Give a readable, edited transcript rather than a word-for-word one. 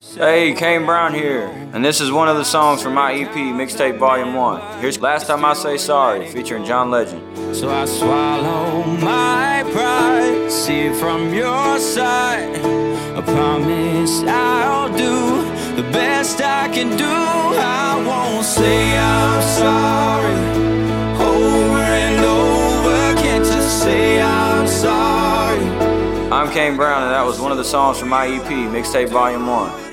Hey, Kane Brown here, and this is one of the songs from my EP, Mixtape Volume 1. Here's Last Time I Say Sorry, featuring John Legend. So I swallow my pride, see it from your side. I promise I'll do the best I can do. I won't say I'm sorry over and over, can't just say I'm sorry. I'm Kane Brown, and that was one of the songs from my EP, Mixtape Volume 1.